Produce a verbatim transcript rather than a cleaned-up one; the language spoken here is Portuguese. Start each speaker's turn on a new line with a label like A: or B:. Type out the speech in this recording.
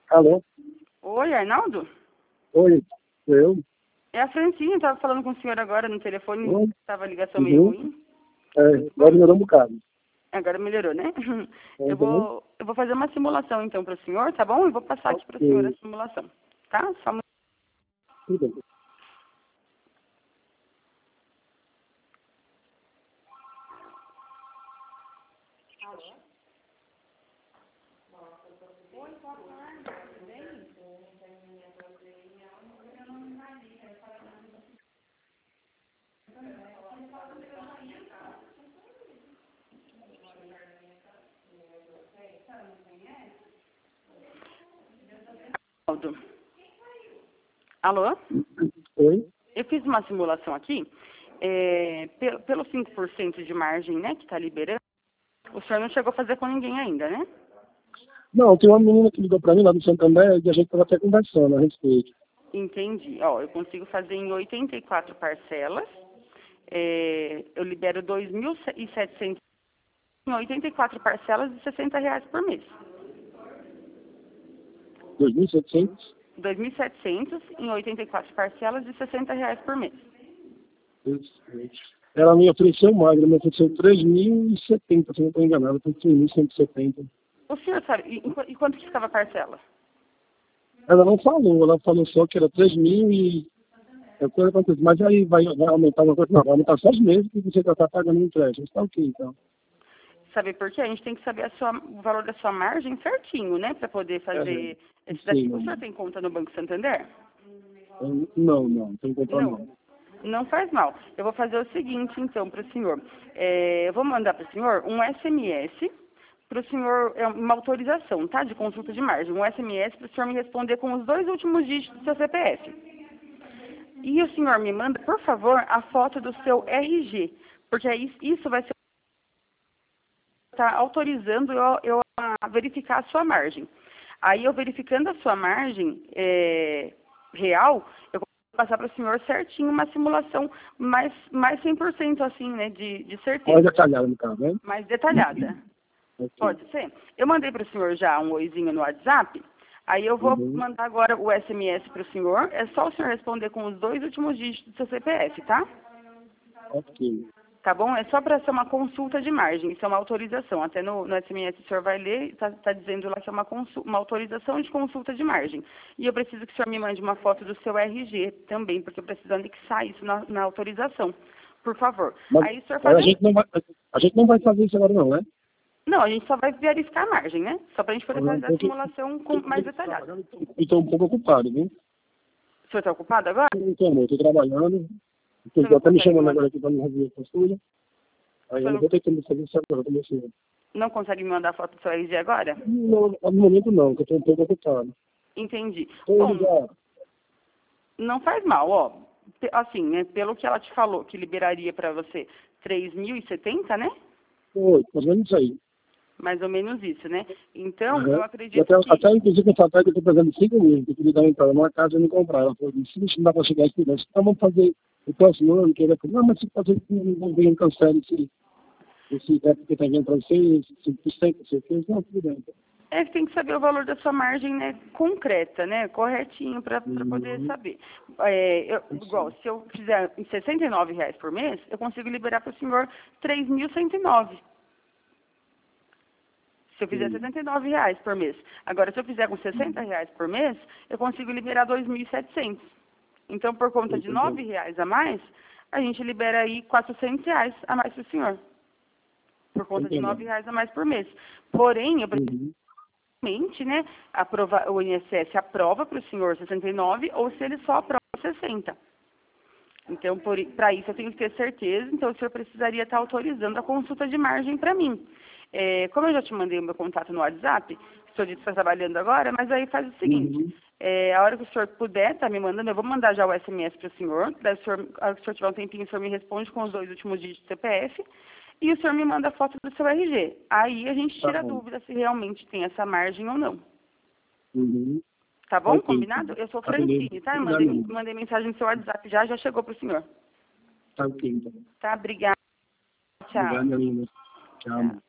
A: Alô?
B: Oi, Arnaldo?
A: Oi, sou eu?
B: É a Francine, estava falando com o senhor agora no telefone, estava a ligação
A: Uhum.
B: meio ruim.
A: É, agora melhorou um bocado.
B: Agora melhorou, né? Eu
A: Uhum.
B: vou, eu vou fazer uma simulação então para o senhor, tá bom? Eu vou passar aqui para o senhor a simulação, tá? Só um...
A: Tudo bem.
B: Arnaldo. Alô?
A: Oi?
B: Eu fiz uma simulação aqui, é, pelo, pelo cinco por cento de margem, né, que está liberando, o senhor não chegou a fazer com ninguém ainda, né?
A: Não, tem uma menina que ligou pra mim lá do Santander e a gente estava até conversando a respeito.
B: Entendi. Ó, eu consigo fazer em oitenta e quatro parcelas. É, eu libero dois mil e setecentos em oitenta e quatro parcelas de sessenta reais por mês.
A: dois mil e setecentos?
B: dois mil e setecentos em oitenta e quatro parcelas de sessenta reais por mês.
A: Ela me ofereceu mais, ela me ofereceu três mil e setenta, se não estou enganado, foi três mil cento e setenta.
B: O senhor sabe, e, e quanto que ficava a parcela?
A: Ela não falou, ela falou só que era três mil e... É coisa acontece, mas aí vai, vai aumentar uma coisa, não, vai aumentar só os meses que você já está pagando o empréstimo, está ok, então.
B: Sabe por quê? A gente tem que saber a sua, o valor da sua margem certinho, né? Para poder fazer
A: É,
B: esse daqui.
A: sim,
B: O senhor tem conta no Banco Santander?
A: não, não, não tem conta
B: Não.
A: não.
B: Não faz mal. Eu vou fazer o seguinte, então, para o senhor. É, eu vou mandar para o senhor um S M S para o senhor, é uma autorização, tá? De consulta de margem. Um S M S para o senhor me responder com os dois últimos dígitos do seu C P F. E o senhor me manda, por favor, a foto do seu R G. Porque aí isso vai ser tá autorizando eu, eu a verificar a sua margem. Aí eu verificando a sua margem é, real, eu vou passar para o senhor certinho uma simulação mais, mais cem por cento assim, né, de, de certeza.
A: Mais detalhada no caso, né?
B: Mais detalhada.
A: Okay.
B: Pode ser? Eu mandei para o senhor já um oizinho no WhatsApp, aí eu vou
A: Uhum.
B: mandar agora o S M S para o senhor, é só o senhor responder com os dois últimos dígitos do seu C P F, tá?
A: Ok.
B: Tá bom? É só para ser uma consulta de margem, isso é uma autorização. Até no, no S M S o senhor vai ler, está tá dizendo lá que é uma, consul, uma autorização de consulta de margem. E eu preciso que o senhor me mande uma foto do seu R G também, porque eu preciso anexar isso na, na autorização. Por favor.
A: Mas,
B: Aí o senhor
A: mas
B: faz...
A: a, gente não vai, a gente não vai fazer isso agora não, né?
B: Não, a gente só vai verificar a margem, né? Só para a gente poder
A: Uhum.
B: fazer a simulação com, mais detalhada.
A: Estou um pouco ocupado, viu?
B: O senhor está ocupado agora?
A: Então, amor, estou trabalhando.
B: O senhor
A: Estou
B: não
A: até me
B: consegue me
A: chamando
B: mandar,
A: agora aqui para me resolver a postura. Aí eu não
B: não,
A: vou ter tempo de fazer isso agora com você.
B: não consegue me mandar a foto do seu R G agora?
A: Não, no momento não, porque eu estou um pouco ocupado.
B: Entendi.
A: Estou
B: Bom,
A: ligado.
B: não faz mal, ó. Pe- Assim, né, pelo que ela te falou, que liberaria para você três mil e setenta, né?
A: Oi, mais ou menos isso aí.
B: Mais ou menos isso, né? Então,
A: Uhum.
B: eu
A: E
B: acredito
A: até,
B: que...
A: até inclusive, com o papai que eu estou pagando cinco mil, que eu queria dar uma entrada numa casa e não comprar. Ela falou, se não dá para chegar a esse negócio, então vamos fazer o próximo ano, que ele falou, não, mas se fazer, não vem, cancela esse, esse é porque está vindo para você, esse cinco por cento, não sei o que, não, tudo bem.
B: É que tem que saber o valor da sua margem, né, concreta, né, corretinho, para poder
A: Uhum.
B: saber. É, eu, igual, se eu fizer em sessenta e nove reais por mês, eu consigo liberar para o senhor três mil cento e nove. Se eu fizer
A: Sim.
B: setenta e nove reais por mês. Agora, se eu fizer com sessenta reais por mês, eu consigo liberar dois mil e setecentos. Então, por conta de nove reais a mais, a gente libera aí quatrocentos reais a mais para o senhor. Por conta de nove reais a mais por mês. Porém, eu preciso,
A: Uhum.
B: né, aprova, o I N S S aprova para o senhor sessenta e nove ou se ele só aprova sessenta. Então, para isso eu tenho que ter certeza, então o senhor precisaria estar autorizando a consulta de margem para mim. É, como eu já te mandei o meu contato no WhatsApp, o senhor disse que está trabalhando agora, mas aí faz o seguinte,
A: Uhum.
B: é, a hora que o senhor puder estar me mandando, eu vou mandar já o S M S para o senhor, daí o senhor, a hora que o senhor tiver um tempinho, o senhor me responde com os dois últimos dígitos do C P F, e o senhor me manda a foto do seu R G. Aí a gente tira
A: Tá
B: a
A: bom.
B: dúvida se realmente tem essa margem ou não.
A: Uhum.
B: Tá bom?
A: Ok.
B: Combinado? Eu sou
A: Tá beleza.
B: Francine, tá? Eu
A: Combinado,
B: mandei,
A: não.
B: mandei mensagem no seu WhatsApp já, já chegou para o senhor.
A: Tá ok, então.
B: Tá? Obrigada. Tchau.
A: Obrigado, minha linda. Tchau.
B: Tchau.